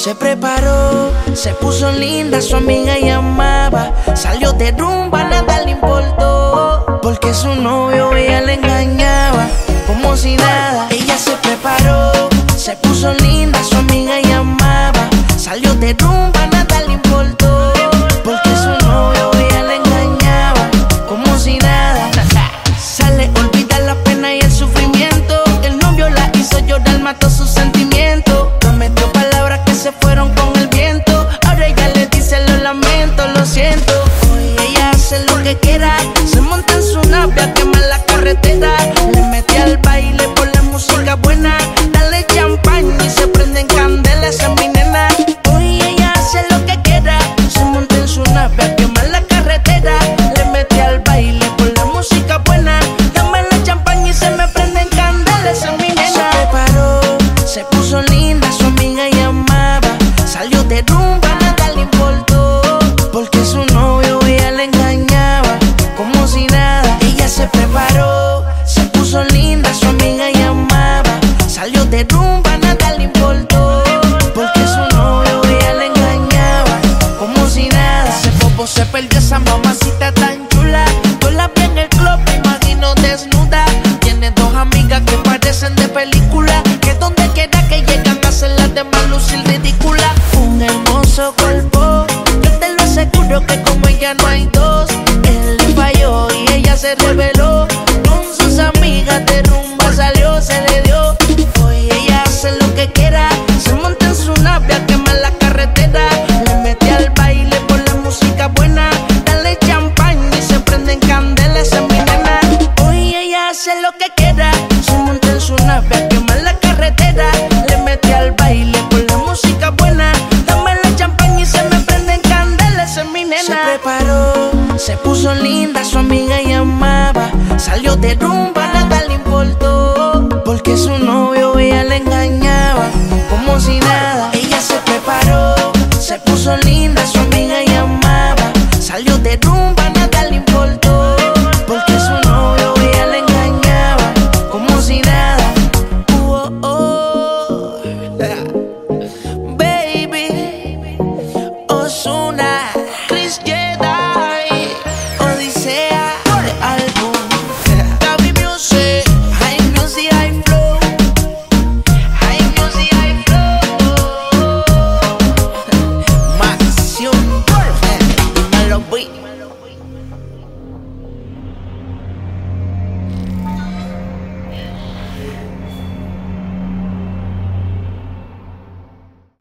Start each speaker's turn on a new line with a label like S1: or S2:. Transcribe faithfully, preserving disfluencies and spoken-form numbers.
S1: Se preparó, se puso linda, su amiga llamaba. Salió de rumba, nada le importó, porque su novio ella le engañaba, como si nada. Ella se preparó, se puso linda, su amiga llamaba. Salió de rumba, nada le importó, porque su novio ella le engañaba, como si nada. Sale, olvida la pena y el sufrimiento. El novio la hizo llorar, mató sus sentimientos. Prometió palabras que se fueron con el viento. Ahora ella le dice lo lamento, lo siento. Hoy ella hace lo que quiera, se monta en su nave a quemar la carretera. Le mete al baile por la música buena. Dale champán y se prenden candelas, esa es mi nena. Hoy ella hace lo que quiera, se monta en su nave a quemar la carretera. Le mete al baile por la música buena. Dame la champán y se me prenden candelas, esa es mi nena. Se preparó, se puso linda, su amiga llamaba. Salió de rumba, nada le importó, porque su novio ella le engañaba, como si nada. Ella se preparó, se puso linda, su amiga llamaba. Salió de rumba, nada le importó, porque su novio ella le engañaba, como si nada. Ese bobo se perdió, esa mamacita tan chula. Yo la vi en el club, me imagino desnuda. Tiene dos amigas que parecen de película, que donde quiera que llegan hacen las demás lucir ridícula. Un hermoso cuerpo, yo te lo aseguro que como ella no hay dos. Él le falló y ella se reveló, con sus amigas de rumba salió, se le dio. Hoy ella hace lo que quiera, se monta en su nave a quemar la carretera. Le mete al baile por la música buena. Dale champán y se prenden candelas, esa es mi nena. Hoy ella hace lo que quiera, se monta en su nave a quemar la carretera. Le mete al baile por la música buena. Dame la champán y se me prenden candelas, esa es mi nena. Se preparó, se puso linda, su amiga llamaba. Salió de rumba,